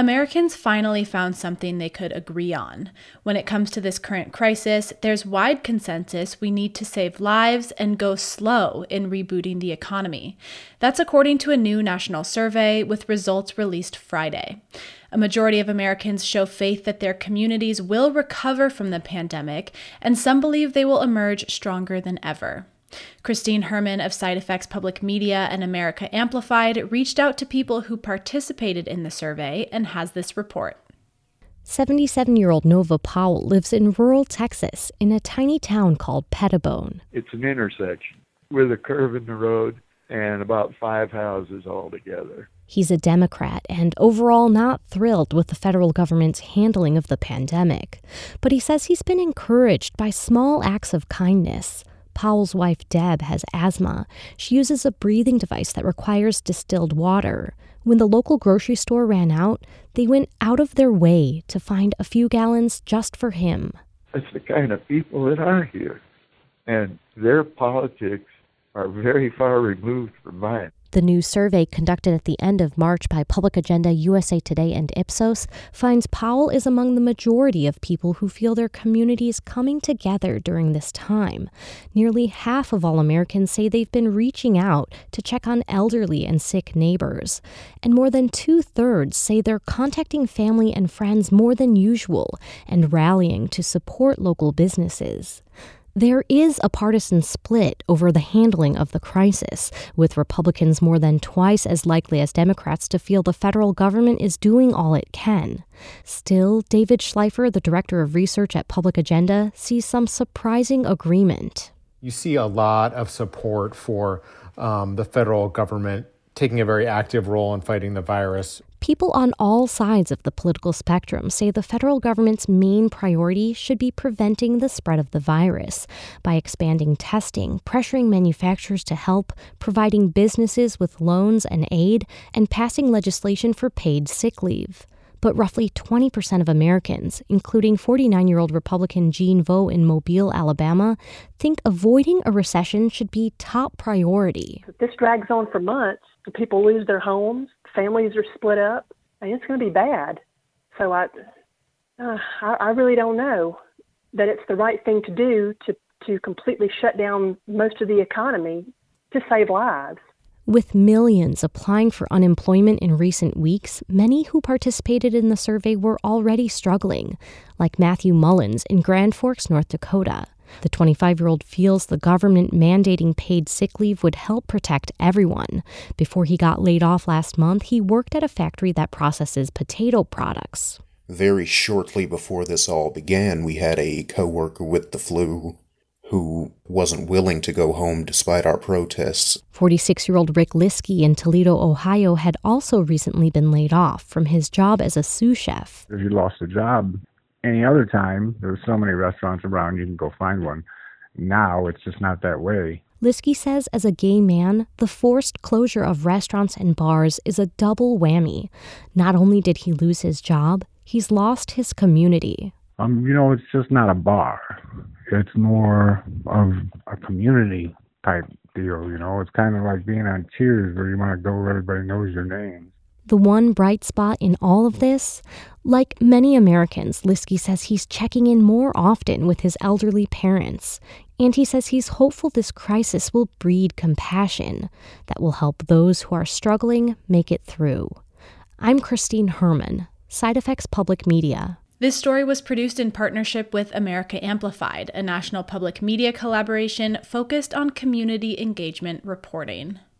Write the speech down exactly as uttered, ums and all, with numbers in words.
Americans finally found something they could agree on. When it comes to this current crisis, there's wide consensus we need to save lives and go slow in rebooting the economy. That's according to a new national survey with results released Friday. A majority of Americans show faith that their communities will recover from the pandemic, and some believe they will emerge stronger than ever. Christine Herman of SideEffects Public Media and America Amplified reached out to people who participated in the survey and has this report. seventy-seven-year-old Nova Powell lives in rural Texas in a tiny town called Pettibone. It's an intersection with a curve in the road and about five houses all together. He's a Democrat and overall not thrilled with the federal government's handling of the pandemic. But he says he's been encouraged by small acts of kindness. Powell's wife, Deb, has asthma. She uses a breathing device that requires distilled water. When the local grocery store ran out, they went out of their way to find a few gallons just for him. That's the kind of people that are here. And their politics are very far removed from mine. The new survey conducted at the end of March by Public Agenda, U S A Today, and Ipsos finds Powell is among the majority of people who feel their communities coming together during this time. Nearly half of all Americans say they've been reaching out to check on elderly and sick neighbors. And more than two-thirds say they're contacting family and friends more than usual and rallying to support local businesses. There is a partisan split over the handling of the crisis, with Republicans more than twice as likely as Democrats to feel the federal government is doing all it can. Still, David Schleifer, the director of research at Public Agenda, sees some surprising agreement. You see a lot of support for um, the federal government taking a very active role in fighting the virus. People on all sides of the political spectrum say the federal government's main priority should be preventing the spread of the virus by expanding testing, pressuring manufacturers to help, providing businesses with loans and aid, and passing legislation for paid sick leave. But roughly twenty percent of Americans, including forty-nine-year-old Republican Jean Vo in Mobile, Alabama, think avoiding a recession should be top priority. If this drags on for months, the people lose their homes, families are split up, and it's going to be bad. So I, uh, I, I really don't know that it's the right thing to do to, to completely shut down most of the economy to save lives. With millions applying for unemployment in recent weeks, many who participated in the survey were already struggling, like Matthew Mullins in Grand Forks, North Dakota. The twenty-five-year-old feels the government mandating paid sick leave would help protect everyone. Before he got laid off last month, he worked at a factory that processes potato products. Very shortly before this all began, we had a coworker with the flu who wasn't willing to go home despite our protests. forty-six-year-old Rick Liskey in Toledo, Ohio, had also recently been laid off from his job as a sous chef. If you lost a job any other time, there were so many restaurants around, you can go find one. Now, it's just not that way. Liskey says as a gay man, the forced closure of restaurants and bars is a double whammy. Not only did he lose his job, he's lost his community. Um, you know, it's just not a bar. It's more of a community type deal, you know. It's kind of like being on Cheers where you want to go where everybody knows your name. The one bright spot in all of this? Like many Americans, Liskey says he's checking in more often with his elderly parents. And he says he's hopeful this crisis will breed compassion that will help those who are struggling make it through. I'm Christine Herman, SideEffects Public Media. This story was produced in partnership with America Amplified, a national public media collaboration focused on community engagement reporting.